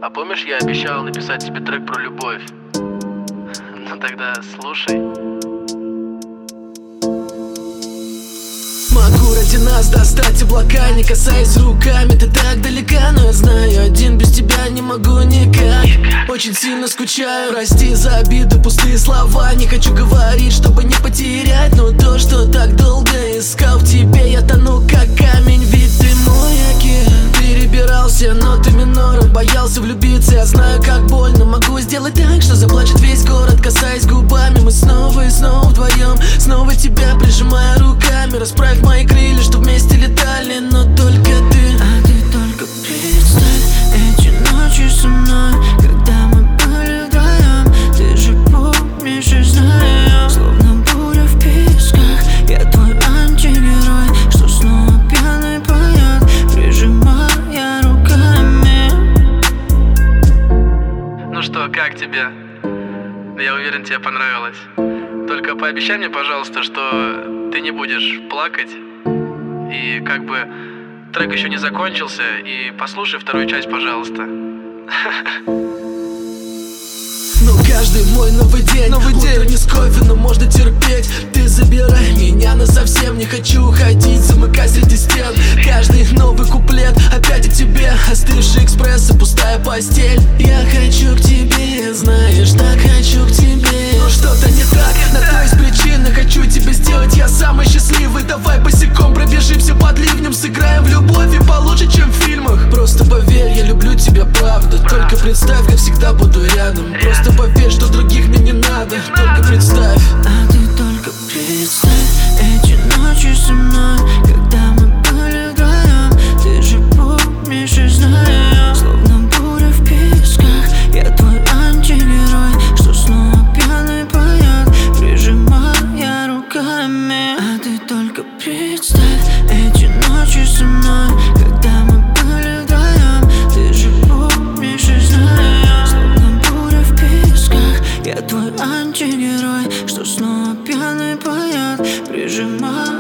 А помнишь, я обещал написать тебе трек про любовь? Ну тогда слушай. Могу ради нас достать облака, не касаясь руками. Ты так далека, но я знаю, один без тебя не могу никак. Очень сильно скучаю, прости за обиды, пустые слова. Не хочу говорить, чтобы не потерять, но то, что так долго искал в тебе, я тону как камень. Ведь ты мой океан, перебирал все ноты минора, боялся влюбиться, я знаю, как больно. Могу сделать так, что заплачет весь город, касаясь губами. Мы снова и снова вдвоем, снова тебя прижимая руками. Расправь мои крылья, что вместе летали, но только ты. А ты только представь эти ночи со мной, когда мы были вдвоем. Ты же помнишь и знаешь, словно буря в песках. Я твой антигерой, что снова пьяный поет, прижимая руками. Ну что, как тебе? Я уверен, тебе понравилось. Только пообещай мне, пожалуйста, что ты не будешь плакать. И как бы трек еще не закончился. И послушай вторую часть, пожалуйста. Но каждый мой новый день не с кофе, но можно терпеть. Ты забирай меня насовсем, не хочу уходить, замыкай среди стен. Каждый новый куплет опять о тебе, остывший экспресс и пустая постель. Я хочу к тебе, знаешь, так хочу к тебе. Но что-то не так, на то есть причина. Хочу тебя сделать, я самый счастливый. Давай босиком пробежимся под ливнем, сыграем в любовь и получше, чем в фильмах. Просто поверь, я люблю тебя, правда. Только представь, как всегда буду рядом. Просто поверь, что других мне не надо. Только представь. А ты только представь эти ночи со мной, когда мы были вдвоем. Ты же помнишь и знаешь, словно буря в песках. Я твой антигерой, что снова пьяный поет, прижимая руками. А ты только представь эти ночи со мной, когда мы были вдвоем. Ты же помнишь и знаешь, словно буря в песках. Я твой антигерой, что снова пьяный поет, прижимая